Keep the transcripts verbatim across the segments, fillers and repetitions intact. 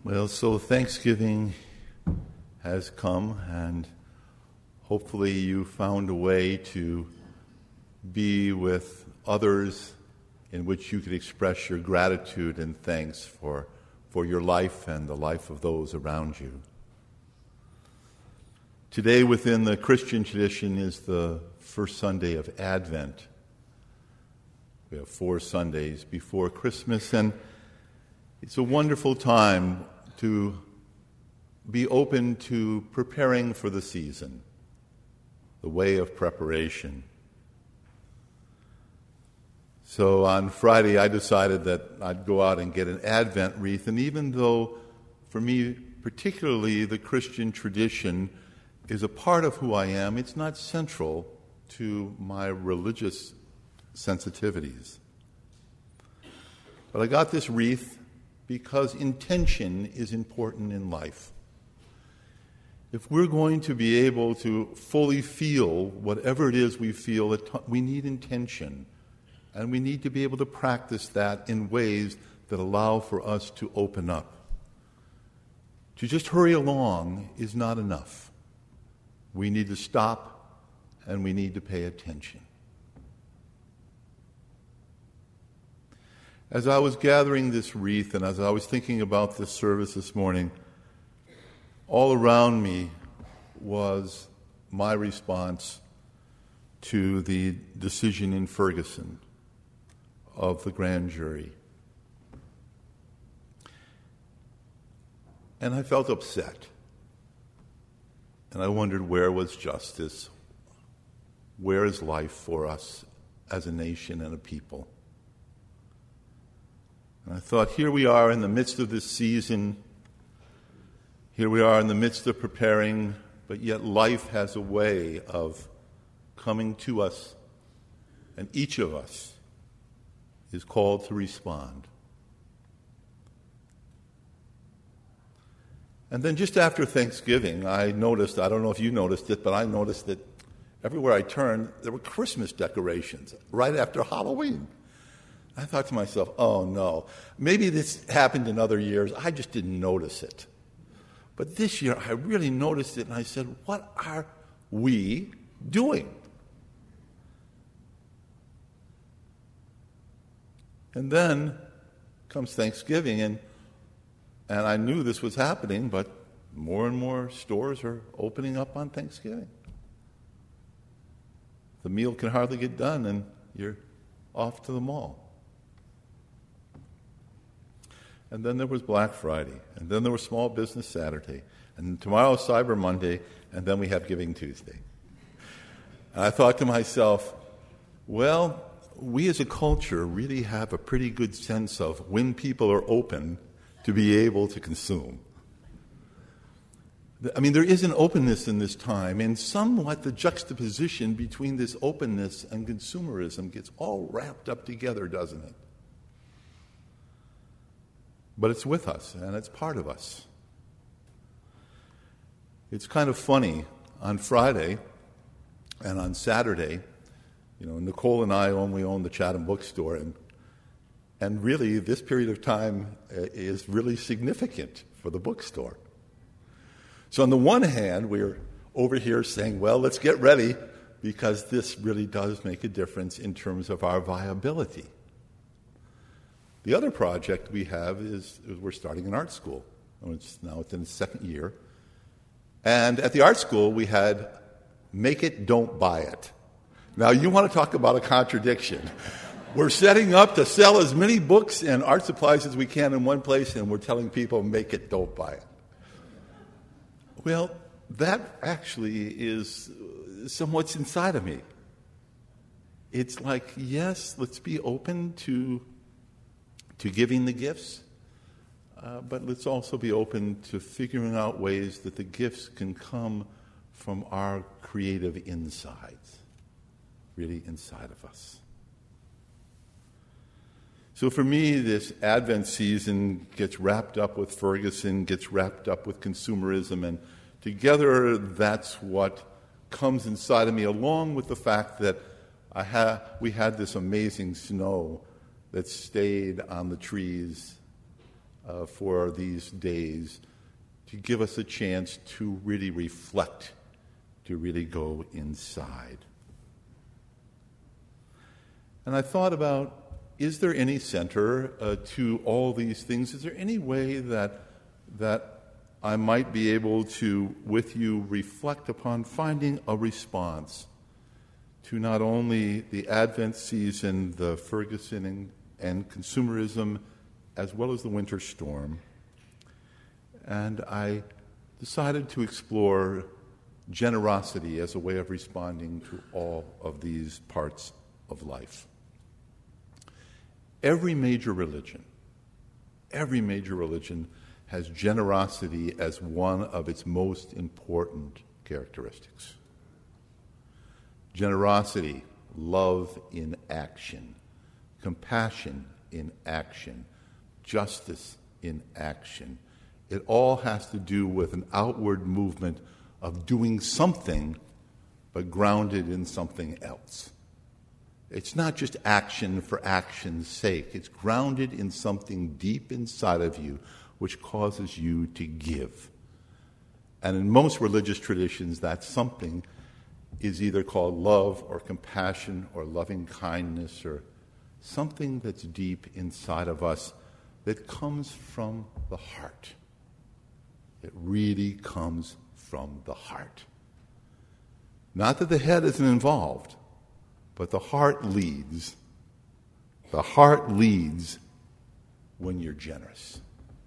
Well, so Thanksgiving has come, and hopefully you found a way to be with others in which you could express your gratitude and thanks for, for your life and the life of those around you. Today, within the Christian tradition, is the first Sunday of Advent. We have four Sundays before Christmas, and it's a wonderful time to be open to preparing for the season, the way of preparation. So on Friday, I decided that I'd go out and get an Advent wreath, and even though, for me particularly, the Christian tradition is a part of who I am, it's not central to my religious sensitivities. But I got this wreath because intention is important in life. If we're going to be able to fully feel whatever it is we feel, we need intention. And we need to be able to practice that in ways that allow for us to open up. To just hurry along is not enough. We need to stop and we need to pay attention. As I was gathering this wreath and as I was thinking about this service this morning, all around me was my response to the decision in Ferguson of the grand jury. And I felt upset. And I wondered, where was justice? Where is life for us as a nation and a people? And I thought, here we are in the midst of this season. Here we are in the midst of preparing, but yet life has a way of coming to us, and each of us is called to respond. And then just after Thanksgiving, I noticed, I don't know if you noticed it, but I noticed that everywhere I turned, there were Christmas decorations right after Halloween. I thought to myself, oh no, maybe this happened in other years, I just didn't notice it. But this year, I really noticed it, and I said, what are we doing? And then comes Thanksgiving, and and I knew this was happening, but more and more stores are opening up on Thanksgiving. The meal can hardly get done, and you're off to the mall. And then there was Black Friday, and then there was Small Business Saturday, and tomorrow's Cyber Monday, and then we have Giving Tuesday. And I thought to myself, well, we as a culture really have a pretty good sense of when people are open to be able to consume. I mean, there is an openness in this time, and somewhat the juxtaposition between this openness and consumerism gets all wrapped up together, doesn't it? But it's with us, and it's part of us. It's kind of funny. On Friday and on Saturday, you know, Nicole and I only own the Chatham bookstore, and and really this period of time is really significant for the bookstore. So on the one hand, we're over here saying, well, let's get ready, because this really does make a difference in terms of our viability. The other project we have is, is we're starting an art school. It's now within its second year. And at the art school, we had Make It, Don't Buy It. Now, you want to talk about a contradiction. We're setting up to sell as many books and art supplies as we can in one place, and we're telling people, make it, don't buy it. Well, that actually is somewhat inside of me. It's like, yes, let's be open to to giving the gifts, uh, but let's also be open to figuring out ways that the gifts can come from our creative insides, really inside of us. So for me, this Advent season gets wrapped up with Ferguson, gets wrapped up with consumerism, and together that's what comes inside of me, along with the fact that I ha- we had this amazing snow that stayed on the trees uh, for these days to give us a chance to really reflect, to really go inside. And I thought about, is there any center uh, to all these things? Is there any way that that I might be able to, with you, reflect upon finding a response to not only the Advent season, the Ferguson and, and consumerism, as well as the winter storm? And I decided to explore generosity as a way of responding to all of these parts of life. Every major religion, every major religion has generosity as one of its most important characteristics. Generosity, love in action, compassion in action, justice in action. It all has to do with an outward movement of doing something, but grounded in something else. It's not just action for action's sake. It's grounded in something deep inside of you which causes you to give. And in most religious traditions, that something is either called love or compassion or loving kindness or something that's deep inside of us that comes from the heart. It really comes from the heart. Not that the head isn't involved, but the heart leads. The heart leads when you're generous.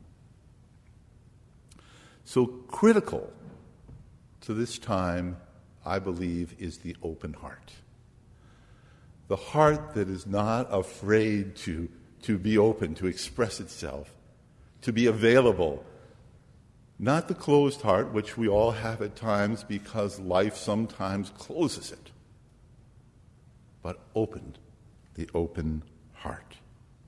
So critical to this time, I believe, is the open heart. The heart that is not afraid to, to be open, to express itself, to be available. Not the closed heart, which we all have at times because life sometimes closes it, but opened, the open heart.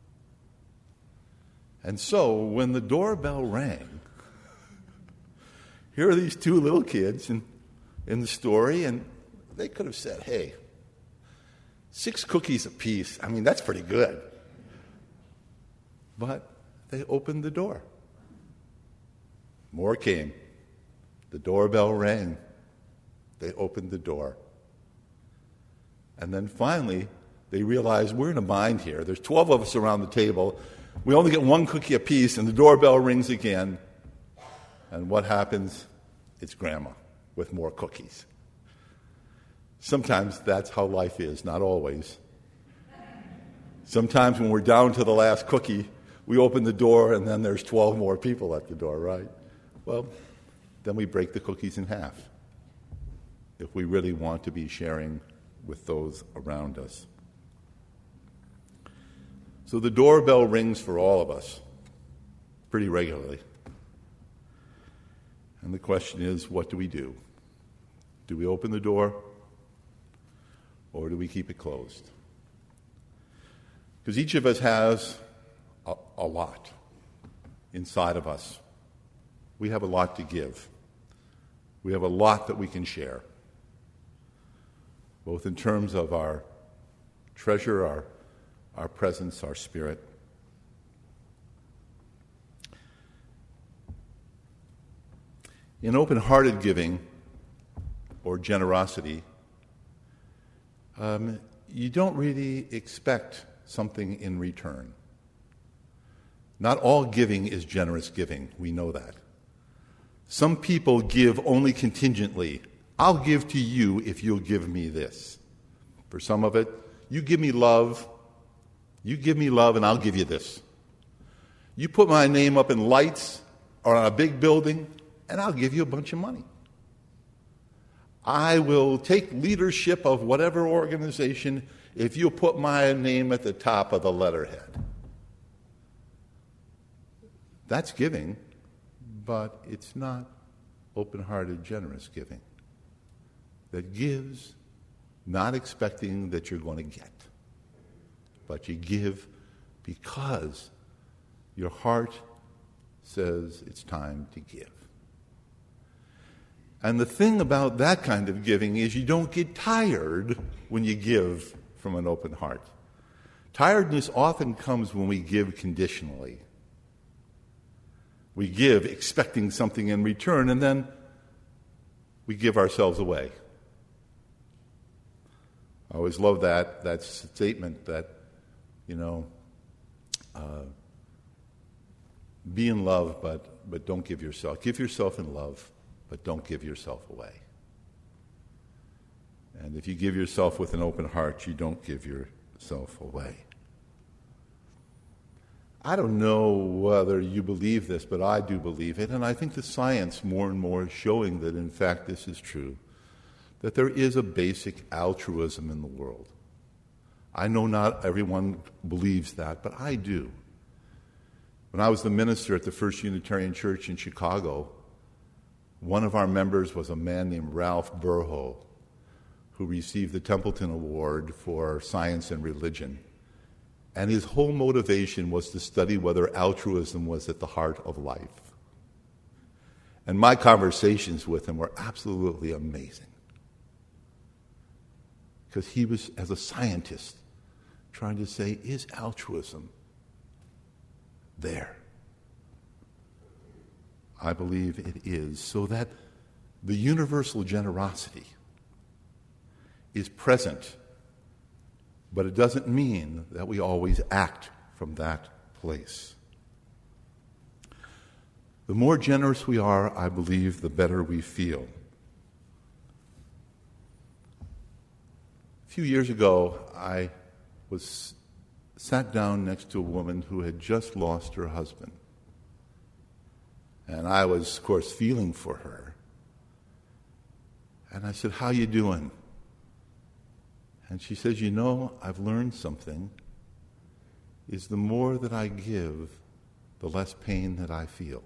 And so when the doorbell rang, here are these two little kids in, in the story, and they could have said, hey, six cookies apiece, I mean, that's pretty good. But they opened the door. More came. The doorbell rang. They opened the door. And then finally, they realized we're in a bind here. There's twelve of us around the table. We only get one cookie apiece, and the doorbell rings again. And what happens? It's Grandma with more cookies. Sometimes that's how life is, not always. Sometimes when we're down to the last cookie, we open the door and then there's twelve more people at the door, right? Well, then we break the cookies in half if we really want to be sharing with those around us. So the doorbell rings for all of us pretty regularly. And the question is, what do we do? Do we open the door or do we keep it closed? Because each of us has a, a lot inside of us. We have a lot to give. We have a lot that we can share, both in terms of our treasure, our, our presence, our spirit. In open-hearted giving or generosity, um, you don't really expect something in return. Not all giving is generous giving. We know that. Some people give only contingently. I'll give to you if you'll give me this. For some of it, you give me love, you give me love, and I'll give you this. You put my name up in lights or on a big building, and I'll give you a bunch of money. I will take leadership of whatever organization if you'll put my name at the top of the letterhead. That's giving, but it's not open-hearted, generous giving. That gives not expecting that you're going to get, but you give because your heart says it's time to give. And the thing about that kind of giving is you don't get tired when you give from an open heart. Tiredness often comes when we give conditionally. We give expecting something in return, and then we give ourselves away. I always love that, that statement that, you know, uh, be in love, but, but don't give yourself. Give yourself in love, but don't give yourself away. And if you give yourself with an open heart, you don't give yourself away. I don't know whether you believe this, but I do believe it, and I think the science more and more is showing that, in fact, this is true, that there is a basic altruism in the world. I know not everyone believes that, but I do. When I was the minister at the First Unitarian Church in Chicago, one of our members was a man named Ralph Burho, who received the Templeton Award for Science and Religion. And his whole motivation was to study whether altruism was at the heart of life. And my conversations with him were absolutely amazing. Because he was, as a scientist, trying to say, is altruism there? I believe it is, so that the universal generosity is present, but it doesn't mean that we always act from that place. The more generous we are, I believe, the better we feel. A few years ago, I was sat down next to a woman who had just lost her husband. And I was, of course, feeling for her. And I said, "How you doing?" And she says, "You know, I've learned something, is the more that I give, the less pain that I feel."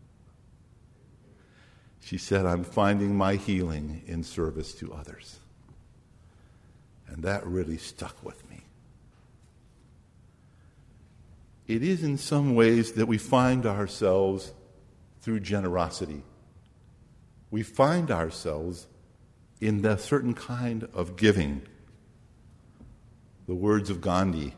She said, "I'm finding my healing in service to others." And that really stuck with me. It is in some ways that we find ourselves through generosity. We find ourselves in a certain kind of giving. The words of Gandhi: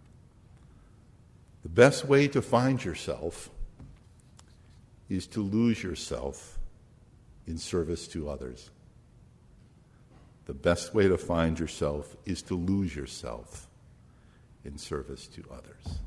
the best way to find yourself is to lose yourself in service to others. The best way to find yourself is to lose yourself in service to others.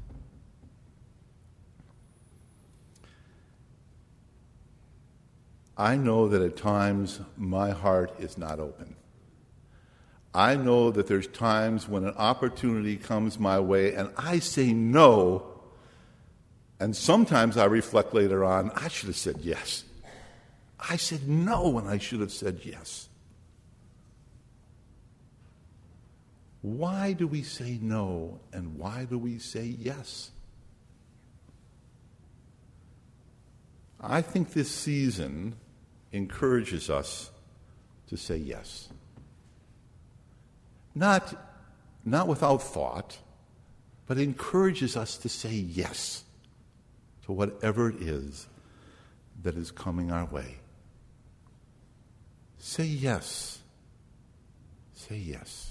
I know that at times my heart is not open. I know that there's times when an opportunity comes my way and I say no, and sometimes I reflect later on, I should have said yes. I said no when I should have said yes. Why do we say no and why do we say yes? I think this season encourages us to say yes. Not, not without thought, but encourages us to say yes to whatever it is that is coming our way. Say yes. Say yes.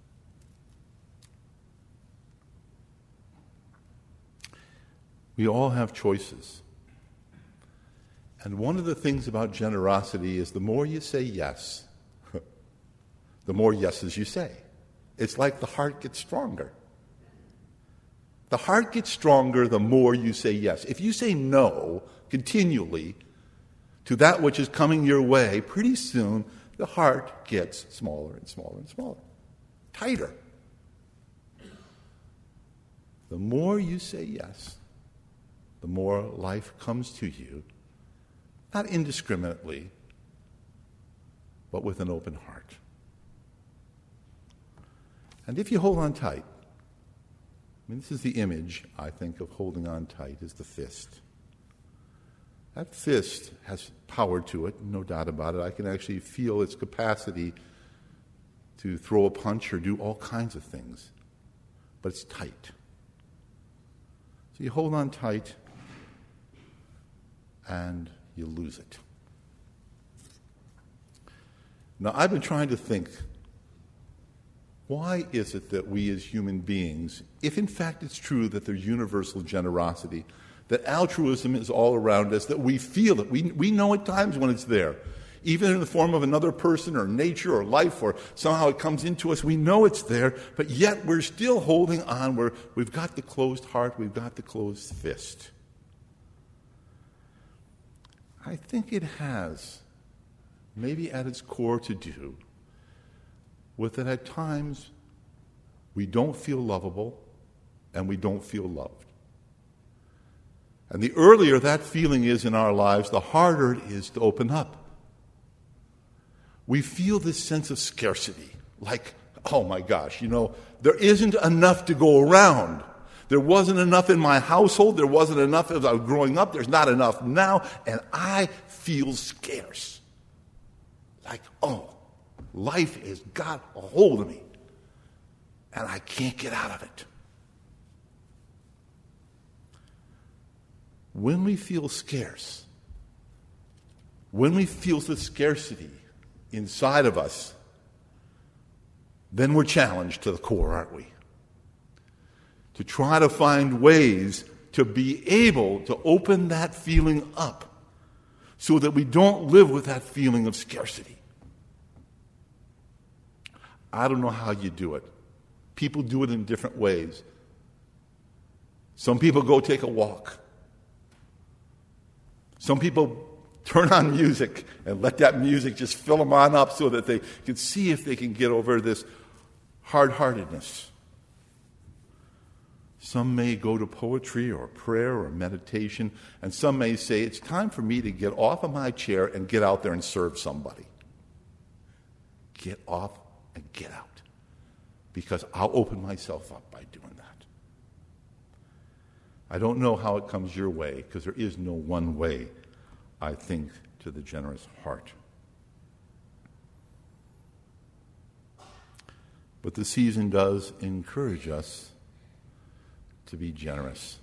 We all have choices. And one of the things about generosity is the more you say yes, the more yeses you say. It's like the heart gets stronger. The heart gets stronger the more you say yes. If you say no continually to that which is coming your way, pretty soon the heart gets smaller and smaller and smaller, tighter. The more you say yes, the more life comes to you, not indiscriminately, but with an open heart. And if you hold on tight, I mean, this is the image, I think, of holding on tight, is the fist. That fist has power to it, no doubt about it. I can actually feel its capacity to throw a punch or do all kinds of things. But it's tight. So you hold on tight, and you lose it. Now, I've been trying to think, why is it that we as human beings, if in fact it's true that there's universal generosity, that altruism is all around us, that we feel it. We, we know at times when it's there. Even in the form of another person or nature or life, or somehow it comes into us, we know it's there, but yet we're still holding on. We're, we've got the closed heart, we've got the closed fist. I think it has, maybe at its core, to do with that at times we don't feel lovable and we don't feel loved. And the earlier that feeling is in our lives, the harder it is to open up. We feel this sense of scarcity, like, oh my gosh, you know, there isn't enough to go around. There wasn't enough in my household. There wasn't enough as I was growing up. There's not enough now, and I feel scarce. Like, oh, life has got a hold of me, and I can't get out of it. When we feel scarce, when we feel the scarcity inside of us, then we're challenged to the core, aren't we? To try to find ways to be able to open that feeling up so that we don't live with that feeling of scarcity. I don't know how you do it. People do it in different ways. Some people go take a walk. Some people turn on music and let that music just fill them on up so that they can see if they can get over this hard-heartedness. Some may go to poetry or prayer or meditation, and some may say, it's time for me to get off of my chair and get out there and serve somebody. Get off and get out, because I'll open myself up by doing that. I don't know how it comes your way, because there is no one way, I think, to the generous heart. But the season does encourage us to be generous.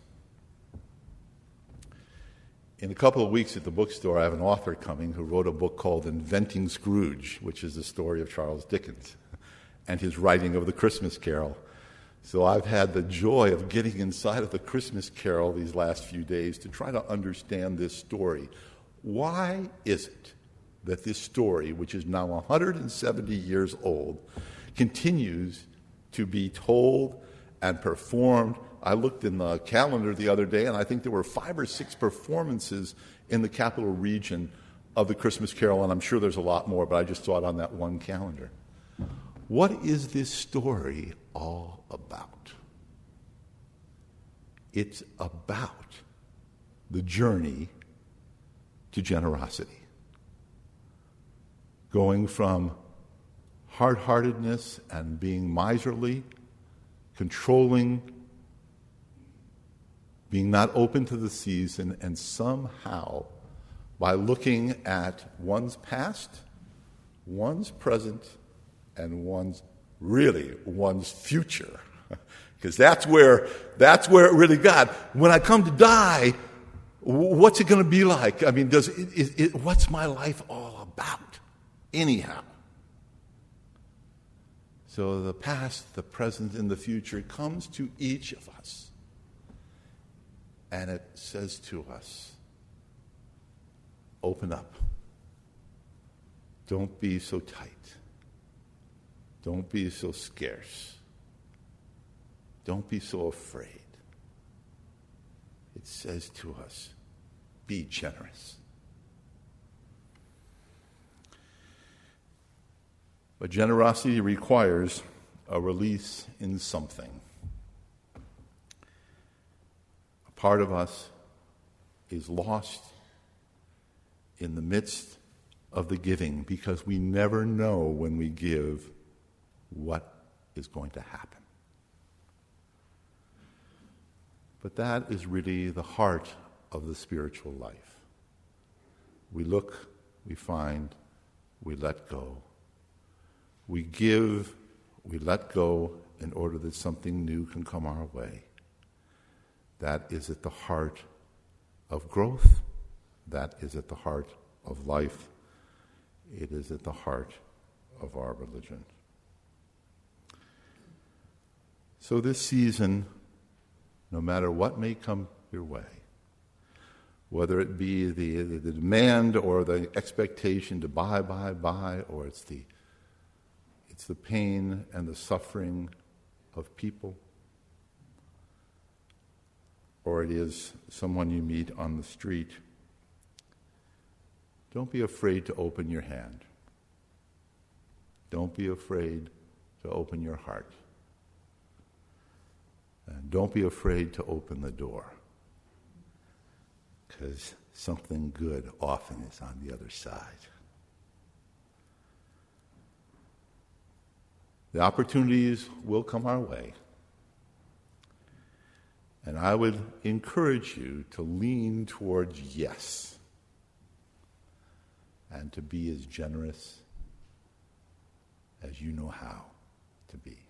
In a couple of weeks at the bookstore, I have an author coming who wrote a book called Inventing Scrooge, which is the story of Charles Dickens and his writing of the Christmas Carol. So I've had the joy of getting inside of the Christmas Carol these last few days to try to understand this story. Why is it that this story, which is now one hundred seventy years old, continues to be told and performed? I looked in the calendar the other day, and I think there were five or six performances in the capital region of the Christmas Carol, and I'm sure there's a lot more, but I just saw it on that one calendar. What is this story all about? It's about the journey to generosity. Going from hard-heartedness and being miserly, controlling, being not open to the season, and somehow, by looking at one's past, one's present, and one's, really, one's future. Because that's where, that's where it really got. When I come to die, what's it going to be like? I mean, does it, it, it, what's my life all about, anyhow? So the past, the present, and the future comes to each of us. And it says to us, open up. Don't be so tight. Don't be so scarce. Don't be so afraid. It says to us, be generous. But generosity requires a release in something. A part of us is lost in the midst of the giving because we never know when we give what is going to happen. But that is really the heart of the spiritual life. We look, we find, we let go. We give, we let go in order that something new can come our way. That is at the heart of growth. That is at the heart of life. It is at the heart of our religion. So this season, no matter what may come your way, whether it be the, the, the demand or the expectation to buy, buy, buy, or it's the, it's the pain and the suffering of people, or it is someone you meet on the street. Don't be afraid to open your hand. Don't be afraid to open your heart. And don't be afraid to open the door, because something good often is on the other side. The opportunities will come our way. And I would encourage you to lean towards yes, and to be as generous as you know how to be.